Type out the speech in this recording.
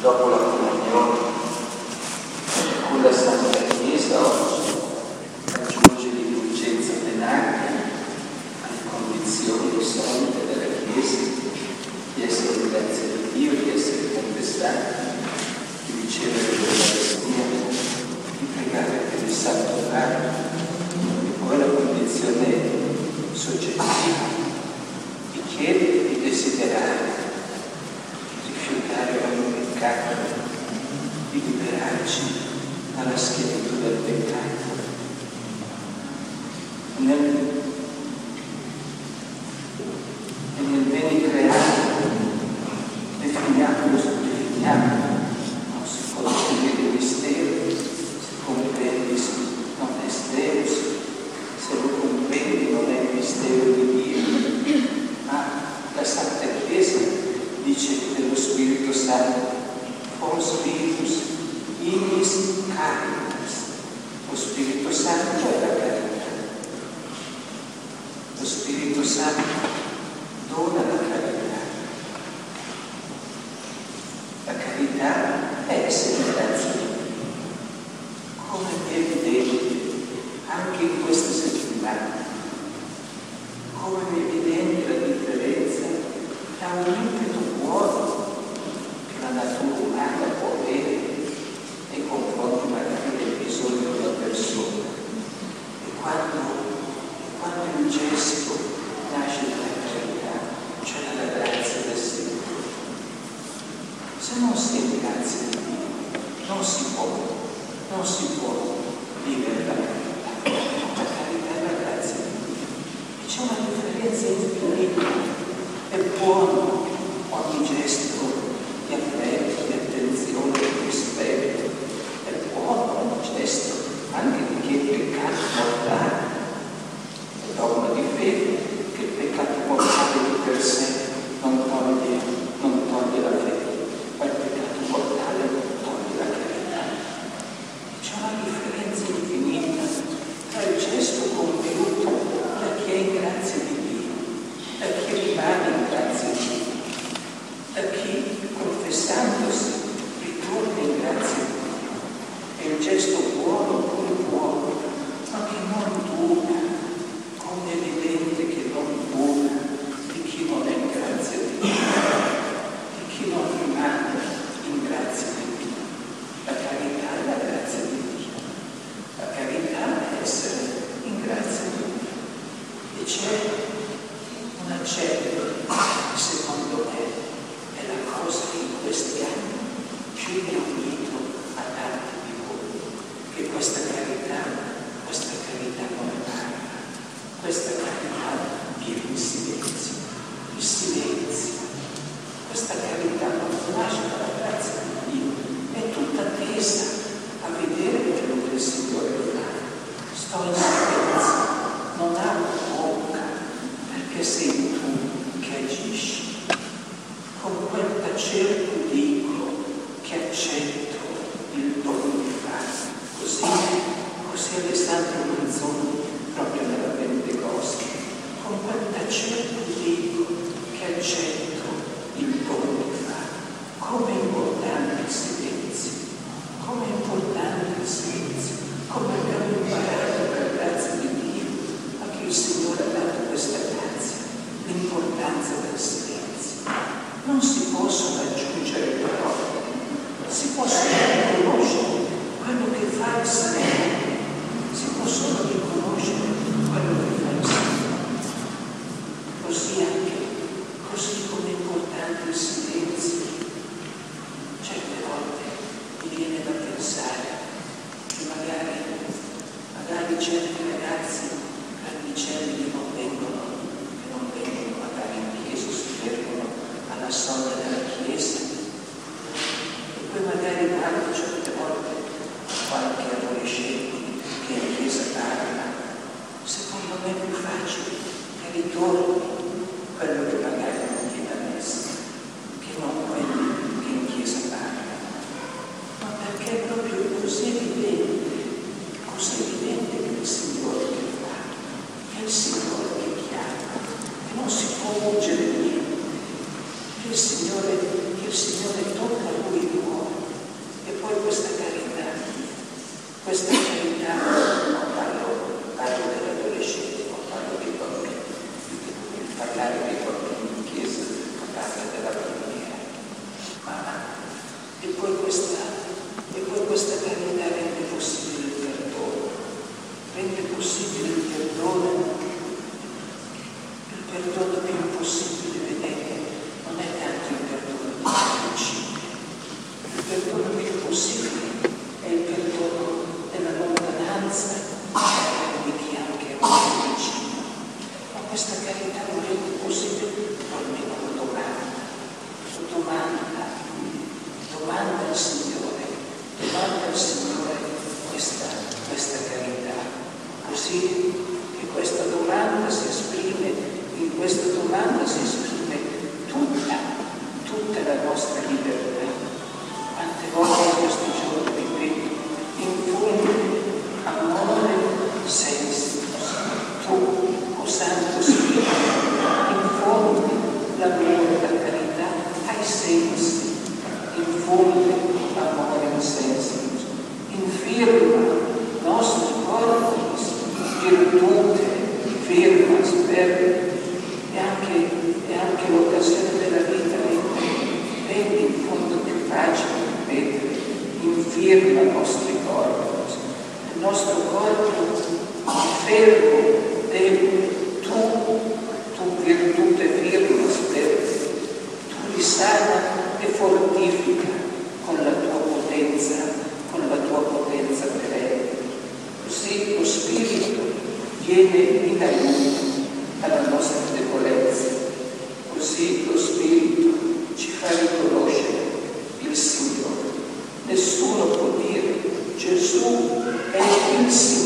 dopo la comunione, con la Santa Chiesa oggi aggiunge l'indulgenza plenaria alle condizioni solite della Chiesa, di essere grazia di Dio, di essere confessati, di ricevere l'Eucaristia, di pregare per il Santo Padre, e poi la condizione soggettiva di chiedere, di desiderare, di rifiutare ogni peccato, di liberarci dalla schiavitù del peccato. Nel bene creato definiamo, non si può definire mistero, se comprendi non è Deus, se lo comprendi non è il mistero di Dio, ma la Santa Chiesa dice dello Spirito Santo, o Spiritus ignis caritas, lo Spirito Santo è la carità, lo Spirito Santo dona la carità. La carità è essere grazia di Dio, come è evidente anche in questa settimana, come è evidente la differenza tra un impeto buono che la natura umana può avere nei confronti magari del bisogno della persona, e quando il gesto nasce dalla carità, cioè dalla grazia del Signore. Se non si è grazia di Dio, non si può vivere la carità. La carità è la grazia di Dio. E c'è una differenza infinita. È buono ogni gesto di affetto, di attenzione, di rispetto. È buono ogni gesto anche di chi è peccato mortale. È dogma di fede che il peccato mortale di per sé non toglie la fede, ma il peccato mortale toglie la carità. C'è una differenza infinita tra il gesto compiuto da chi è in grazia di Dio, da chi rimane in grazia di Dio, da chi confessandosi ritorna in grazia di Dio. È il gesto buono, pure buono, ma che non dura, come è evidente che non dura di chi non è in grazia di Dio, di chi non rimane in grazia di Dio. La carità è la grazia di Dio. La carità è essere in grazia di Dio. E c'è una certa, secondo me, è la cosa che in questi anni più mi ha unito a tanti di voi, che questa carità non parla, questa carità vive in silenzio, il silenzio. Questa carità non nasce dalla grazia di Dio, è tutta tesa a vedere quello che il Signore fa. Sto in silenzio, non apro bocca, perché sei tu che agisci. Con quel tacere tu dico che accetto il dono di fare. Così Alessandro Manzoni, proprio nella Pentecoste, con quel tacere tu dico che accetto il dono di fare. Come è importante il silenzio, come è importante il silenzio, come abbiamo imparato per grazia di Dio, a che il Signore ha dato questa grazia, l'importanza del silenzio. Non si possono aggiungere parole, si possono riconoscere quello che fa il Signore, si possono riconoscere quello che fa il Signore. Così come è importante il silenzio. Certe volte mi viene da pensare che magari certi ragazzi grandicelli che non vengono magari in chiesa, si fermano alla soglia della chiesa, e poi magari guardo certe volte qualche adolescente che in chiesa parla. Secondo me è più facile che ritorni quello che magari non viene a messa, che non quelli che in chiesa parlano. Ma perché è proprio così evidente che il Signore che fa, che è il Signore che chiama, che non si può ungere niente, che il Signore tocca a Lui il cuore. Questa carità, non parlo dell'adolescente, non parlo dei bambini. Il parlare dei bambini in chiesa parla della preghiera. E poi questa carità rende possibile il perdono. Rende possibile il perdono più impossibile, vedete, non è tanto il perdono del principio. Il perdono più impossibile è il perdono della lontananza di chi anche è un vicino. Ma questa carità non rende possibile, almeno lo domanda al Signore questa carità, così che questa domanda si esprime, in questa domanda si esprime tutta la nostra libertà. Quante volte in questi giorni ripeto, infondi amore sensi, tu, o Santo Spirito, infondi l'amore, la carità ai sensi, infondi amore ai sensi, infirma nostri corpi, virtute, firma, sperme, e anche l'occasione della vita, vedi in fondo che facile ripetere, infirma i nostri corpi, il nostro corpo fermo, debole, tu virtute, firma, sperme, tu li sana e fortifica con la tua potenza perenne. Così lo Spirito viene in aiuto alla nostra debolezza, così lo Spirito ci fa riconoscere il Signore. Nessuno può dire Gesù è il Signore